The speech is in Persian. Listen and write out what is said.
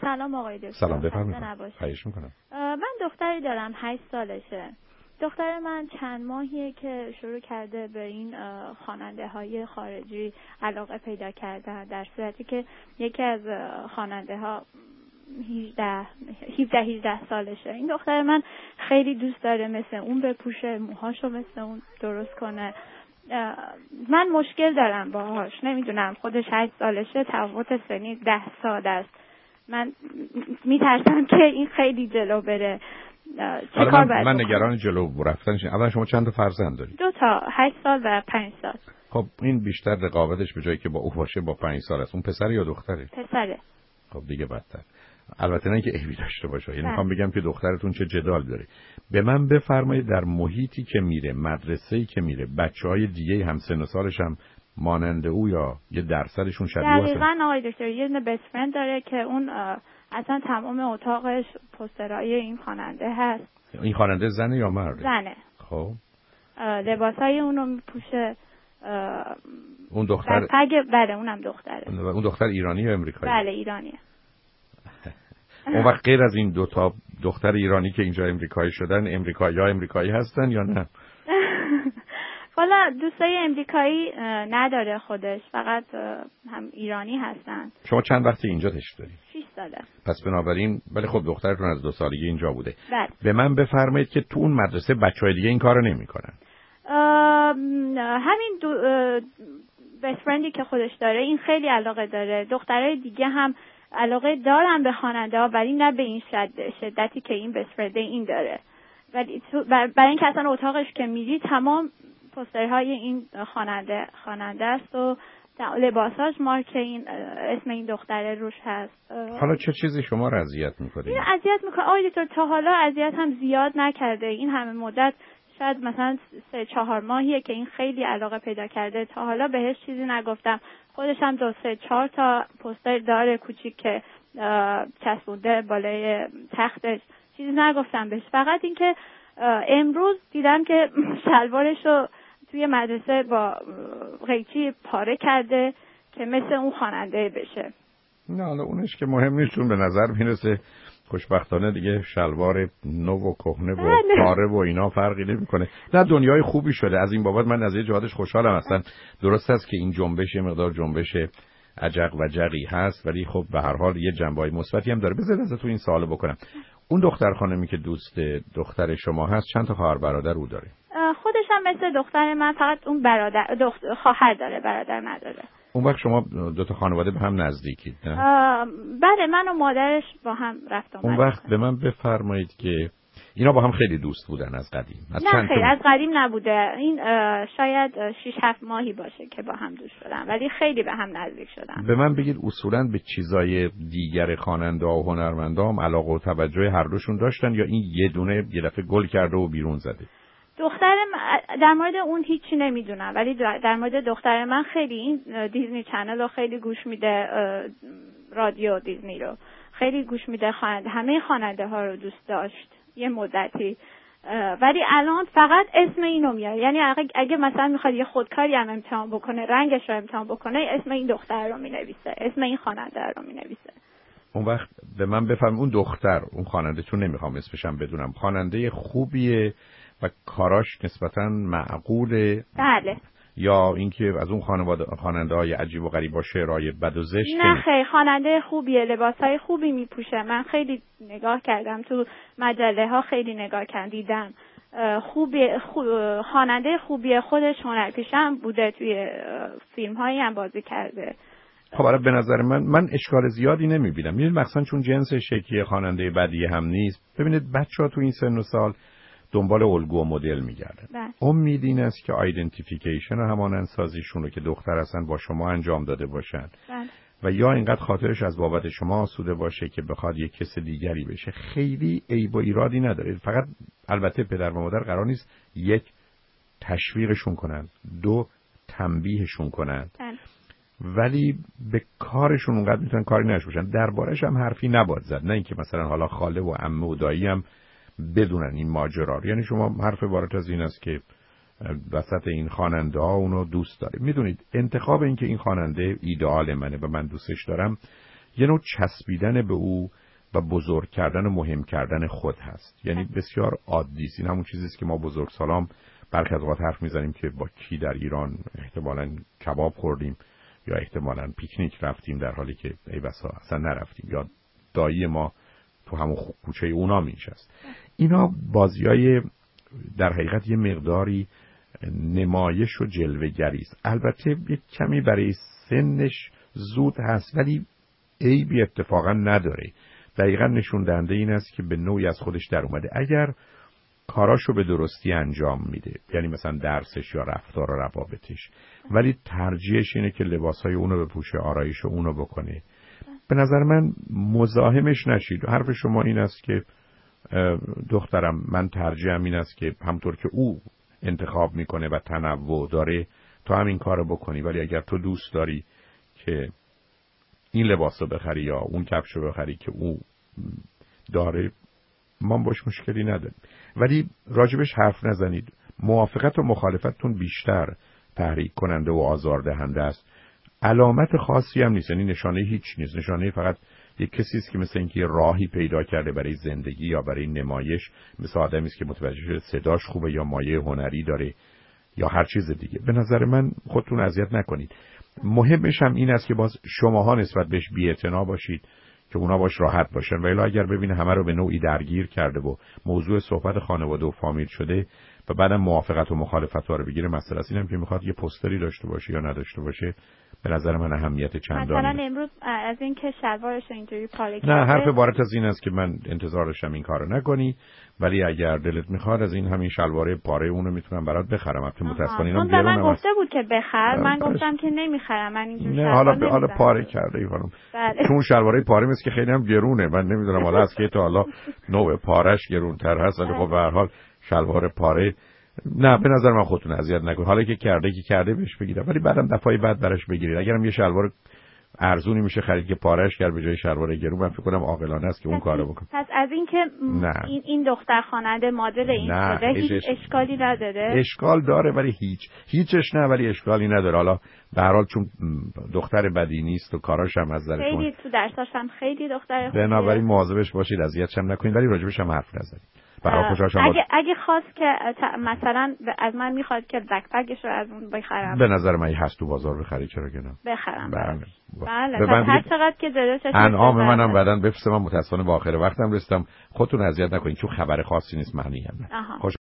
سلام آقای دکتر. سلام، بفرمایید. خواهش میکنم. من دختری دارم 8 سالشه. دختر من چند ماهیه که شروع کرده به این خواننده های خارجی علاقه پیدا کردن، در صورتی که یکی از خواننده ها 17-18 سالشه. این دختر من خیلی دوست داره مثل اون بپوشه، موهاشو مثل اون درست کنه. من مشکل دارم باهاش، نمیدونم، خودش 8 سالشه، تفاوت سنی 10 سال است. من میترسم که این خیلی جلو بره. من نگران جلو رفتنش. اول شما چند تا فرزند دارید؟ 2 تا، 8 سال و 5 سال. خب این بیشتر رقابتش به جایی که با او باشه با 5 سال است. اون پسر یا دختره؟ پسره. خب دیگه بدتر. البته نه که عیبی داشته باشه، یعنی میخوام بگم که دخترتون چه جدال داره. به من بفرمایید در محیطی که میره، مدرسه‌ای که میره، بچهای دیگه هم سن و سالش هم مانند او یا یه درصدشون شبیه هستن؟ دقیقاً آقای دکتر، یه دونه بست فرند داره که اون اصلا تمام اتاقش پوسترهای این خواننده هست. این خواننده زنه یا مرده؟ زنه. خب لباسای اونو میپوشه. اون دختر بله اونم دختره. اون دختر ایرانی یا امریکایی؟ بله ایرانیه. اون وقت غیر از این 2 تا دختر ایرانی که اینجا امریکایی شدن، امریکایی هستن یا نه؟ والا دوستای امریکایی نداره خودش، فقط هم ایرانی هستن. شما چند وقتی اینجا تشریف دارید؟ 6 ساله. پس بنابراین ولی خب دخترتون از 2 سالگی اینجا بوده. بله. به من بفرمایید که تو اون مدرسه بچهای دیگه این کارو نمی‌کنن. همین بست فرندی که خودش داره این خیلی علاقه داره. دخترای دیگه هم علاقه دارن به خواننده ها، ولی نه به این شدتی که این بست فرند این داره. ولی برای اینکه اصلا اتاقش که میری تمام پوسترهای این خواننده است و لباساش مارک این اسم این دختره روش هست. حالا چه چیزی شما رو اذیت میکنه؟ این اذیت میکنه آقای دکتر، تا حالا اذیت هم زیاد نکرده. این همه مدت شاید مثلا 3-4 ماهیه که این خیلی علاقه پیدا کرده. تا حالا بهش چیزی نگفتم. خودش هم 2-3-4 تا پوستر داره کوچیک که چسبونده بالای تختش. چیزی نگفتم بهش، فقط اینکه امروز دیدم که شلوارشو توی مدرسه با قیچی پاره کرده که مثل اون خواننده بشه. نه حالا اونش که مهم نیست، چون به نظر میرسه خوشبختانه دیگه شلوار نو و کهنه و پاره و اینا فرقی نمیکنه. نه دنیای خوبی شده. از این بابت من از یه جهاتش خوشحالم. اصلا درست است که این جنبش یه مقدار جنبش عجق و جقی هست، ولی خب به هر حال یه جنبه‌ای مثبتی هم داره. بذارید ازتون این سوالو بکنم. اون دختر خانمی که دوست دختر شما هست چند تا خواهر برادر او داره؟ خودش هم مثل دختر من، فقط اون خواهر داره، برادر نداره. اون وقت شما 2 تا خانواده به هم نزدیکید نه؟ بله، من و مادرش با هم رفت آمد. اون وقت به من بفرمایید که اینا با هم خیلی دوست بودن از قدیم؟ نه خیلی از قدیم نبوده. این شاید 6-7 ماهی باشه که با هم دوست شدن، ولی خیلی به هم نزدیک شدن. به من بگید اصولاً به چیزای دیگر خواننده‌ها و هنرمندا هم علاقه و توجه هر دوشون داشتن یا این یه دونه یه دفعه گل کرده و بیرون زده؟ دخترم در مورد اون هیچی نمیدونم، ولی در مورد دختر من خیلی این دیزنی چنل رو خیلی گوش میده، رادیو دیزنی رو خیلی گوش میده، همه خواننده ها رو دوست داشت یه مدتی، ولی الان فقط اسم اینو میاره. یعنی اگه مثلا میخواد یه خودکاری هم امتحان بکنه، رنگش رو امتحان بکنه، اسم این دختر رو مینویسه، اسم این خواننده رو مینویسه. اون وقت به من بفهم اون دختر، اون خواننده، چون نمیخوام اسمش هم بدونم، خواننده خوبیه و کاراش نسبتاً معقوله؟ بله. یا اینکه از اون خواننده‌های عجیب و غریب با شعرهای بد و زشت؟ نه خیلی خواننده خوبیه، لباسای خوبی میپوشه. من خیلی نگاه کردم تو مجله ها، خیلی نگاه کردم دیدم خواننده خوبیه. خودش هنرپیشه هم بوده، توی فیلم هایی هم بازی کرده. خب برای به نظر من اشکال زیادی نمیبینم. میدونید مثلا چون جنس شکلی خواننده بدی هم نیست. ببینید بچه‌ها تو این سن و سال دنبال الگو و مدل میگردن. امید این است که آیدنتیفیکیشن و همانند سازیشون رو که دختر هستن با شما انجام داده باشن و یا اینقدر خاطرش از بابت شما آسوده باشه که بخواد یک کس دیگری بشه. خیلی عیب و ایرادی نداره. فقط البته پدر و مادر قرار نیست 1 تشویقشون کنن، 2 تنبیهشون کنن، ولی به کارشون اونقدر میتونن کاری نشه باشن. دربارش هم حرفی نباید زد، نه اینکه مثلا حالا خاله و عمه و دایی هم بدونن این ماجرا رو. یعنی شما حرف عبارت از این است که وسط این خواننده ها اونو دوست داره. میدونید انتخاب این که این خواننده ایدئال منه و من دوستش دارم یه نوع چسبیدن به او و بزرگ کردن و مهم کردن خود هست. یعنی بسیار عادی است. این همون چیزی است که ما بزرگسالان برخی از اوقات حرف میزنیم که با کی در ایران احتمالاً کباب خوردیم یا احتمالاً پیکنیک رفتیم در حالی که ای بسا اصلا نرفتیم، یا دایی ما تو همون کوچه اونا میشست. اینا بازیای در حقیقت یه مقداری نمایش و جلوه‌گری است. البته یه کمی برای سنش زود هست ولی عیبی اتفاقا نداره. دقیقا نشون دهنده این است که به نوعی از خودش در اومده. اگر کاراشو به درستی انجام میده، یعنی مثلا درسش یا رفتار و روابطش، ولی ترجیحش اینه که لباسهای اونو بپوشه، آرایش اونو بکنه، به نظر من مزاحمش نشید. حرف شما این است که دخترم من ترجیحم این است که همطور که او انتخاب میکنه و تنوع داره تو همین کارو بکنی، ولی اگر تو دوست داری که این لباسو بخری یا اون کفشو بخری که او داره، ما باش مشکلی نداریم. ولی راجبش حرف نزنید. موافقت و مخالفتتون بیشتر تحریک کننده و آزاردهنده است. علامت خاصی هم نیست، یعنی نشانه هیچ نیست. نشانه فقط یک کسی است که مثل اینکه راهی پیدا کرده برای زندگی یا برای نمایش، مثل آدمی است که متوجه شده صداش خوبه یا مایه هنری داره یا هر چیز دیگه. به نظر من خودتون اذیت نکنید. مهمش هم این است که باز شماها نسبت بهش بی‌اعتنا باشید که اونا باش راحت باشن. ولی اگر ببینه همه رو به نوعی درگیر کرده و موضوع صحبت خانواده و فامیل شده و بعدم موافقت و مخالفت رو بگیره، مسئله است. اینم که میخواد یه پوستری داشته باشه یا نداشته باشه به نظر من اهمیت چندانی. مثلا امروز از این که شلوارش اینجوری پاره کرده، نه، حرف عبارت از این است که من انتظار داشتم این کارو نکنی، ولی اگر دلت میخواد از این همین شلوار پاره اونو میتونم برات بخرم. البته متأسفانه اینا گرونه. من گفته بود که بخر، من گفتم که نمیخرم، من اینجوری شلوار نه، حالا پاره کرده ای خانم. چون شلوارای پاره مثل که خیلی هم گرونه. من نمیدونم حالا از که تا حالا نوع پارهش گرونتر هست، ولی خب به هر حال شلوار پاره نه، به نظر من خودتون اذیت نکنید. حالا که کرده بهش بگیرم، ولی بعدم دفعه بعد براش بگیرید. اگرم یه شلوار ارزونی میشه خرید که پارهش کرد به جای شلوار گرون، من فکر کنم عاقلانه است که اون کارو بکنه. پس از این که این دختر خواننده مدل این شده هیچ اشکالی نداره. اشکال داره ولی هیچش نه، ولی اشکالی نداره. حالا به هر حال چون دختر بدی نیست و کاراش هم از نظر خیلی تو درساش هم خیلی دختر خوبیه، بنابراین مواظبش باشید، اذیتش هم نکنید، ولی راجبش هم حرف نزنید. اگه خواست که مثلا از من میخواد که بکپکش رو از اون بخرم، به نظر من هست تو بازار بخری، چرا که نه بخرم. بله هر چقدر که دلش انعام منم بعدن بفرستم. من متاسفانه با آخر وقتم رسیدم. خودتون اذیت نکنید چون خبر خاصی نیست، معنی هم نه.